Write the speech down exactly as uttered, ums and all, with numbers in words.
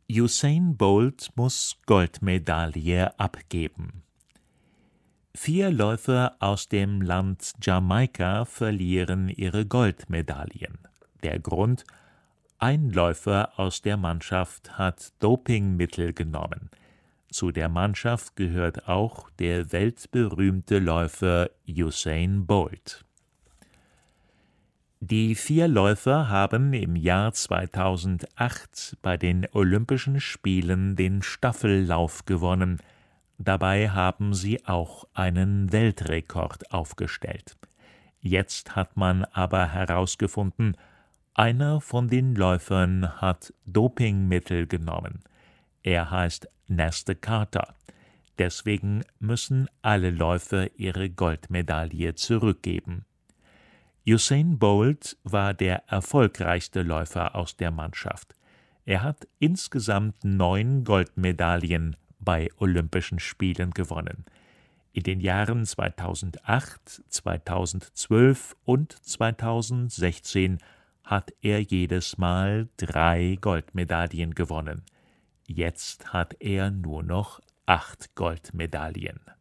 Usain Bolt muss Goldmedaille abgeben. Vier Läufer aus dem Land Jamaika verlieren ihre Goldmedaillen. Der Grund: Ein Läufer aus der Mannschaft hat Dopingmittel genommen. Zu der Mannschaft gehört auch der weltberühmte Läufer Usain Bolt. Die vier Läufer haben im Jahr zweitausendacht bei den Olympischen Spielen den Staffellauf gewonnen. Dabei haben sie auch einen Weltrekord aufgestellt. Jetzt hat man aber herausgefunden, einer von den Läufern hat Dopingmittel genommen. Er heißt Nestor Carter. Deswegen müssen alle Läufer ihre Goldmedaille zurückgeben. Usain Bolt war der erfolgreichste Läufer aus der Mannschaft. Er hat insgesamt neun Goldmedaillen bei Olympischen Spielen gewonnen. In den Jahren zweitausendacht, zweitausendzwölf und zweitausendsechzehn hat er jedes Mal drei Goldmedaillen gewonnen. Jetzt hat er nur noch acht Goldmedaillen.